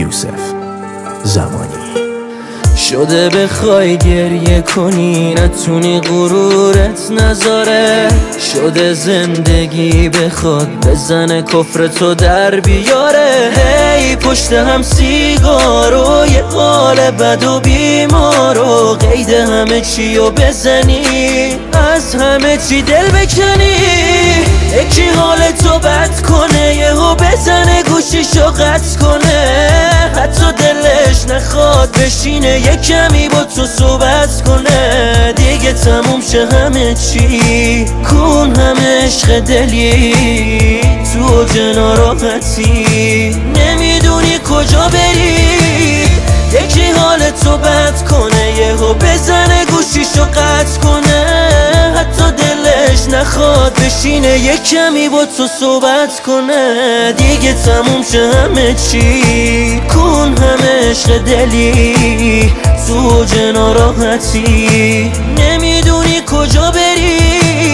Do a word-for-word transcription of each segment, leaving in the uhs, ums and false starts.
یوسف زمانی. شده بخوای گریه کنی نتونی غرورت نذاره، شده زندگی بخواد بزنه کفر تو در بیاره. هی پشت هم سیگار و یه حال بد و بیمار و قید همه چی و بزنی، از همه چی دل بکنی. یکی حال تو بد کنه یهو بزنه گوشیشو قطع کنه، حتی دلش نخواد بشینه یه کمی با تو صحبت کنه. دیگه تموم شه همه چی، کن همه عشق دلی، تو اوج ناراحتی نمیدونی کجا بری. یکی حال تو بد کنه یهو بزنه گوشیشو قطع کنه، حتی دلش نخواد بشینه یه کمی با تو صحبت کنه. دیگه تموم شه همه چی، کن همه عشق دلی، تو اوج ناراحتی نمیدونی کجا بری.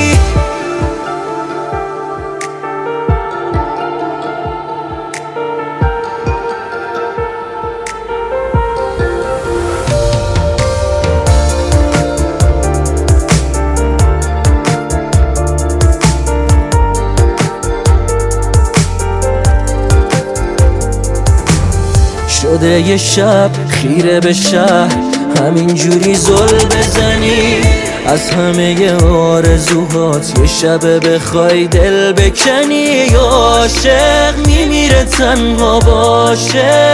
شده یه شب خیره به شهر همینجوری زل بزنی، از همه ی آرزوهات یه شب بخوای دل بکنی. یا عاشق میمیره تنها باشه،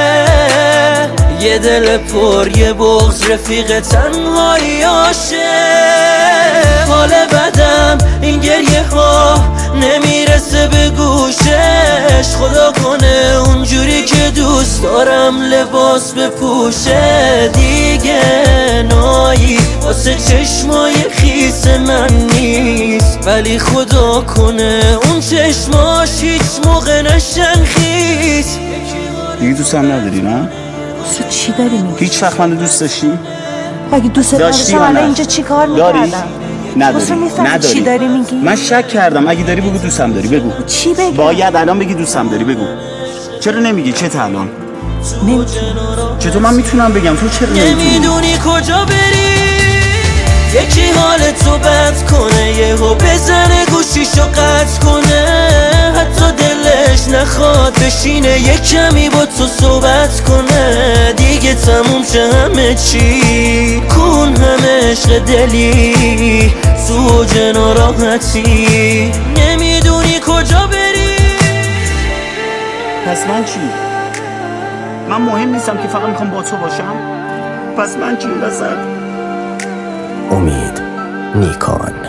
یه دل پر یه بغض رفیق تنهایی عاشق. حال بدم این گریه ها نمیرسه به گوشش، خدا کنه اونجوری که دوست دارم لباس بپوشه. دیگه نایی واسه چشمای خیس من نیست، ولی خدا کنه اون چشماش هیچ موقع نشن خیس. دیگه دوست هم نداری نه؟ تو چی داری میگی؟ هیچ وقت من دوست داشتی؟ اگه دوست داشتی حالا اینجا چی کار میکردم؟ نداری؟ نداری؟ چی داری میگی؟ من شک کردم، اگه داری بگو دوستم داری، بگو. چی بگم؟ باید الان بگی دوستم داری، بگو. چرا نمیگی؟ چه تا الان؟ نمیتونم. چطور من میتونم بگم؟ تو چرا نمیتونی؟ نمیدونی کجا بری. یکی حال تو بد کنه یهو بزنه گوشیشو قطع کنه، حتی دلش نخواد بشینه یه کمی با تو صحبت کنه. دیگه تموم شه همه چی، کن همه عشق دلی، تو اوج ناراحتی نمیدونی کجا بری. پس من چی؟ من مهم نیستم که فقط میخوام با تو باشم؟ پس من چی این وسط؟ امید نیکان.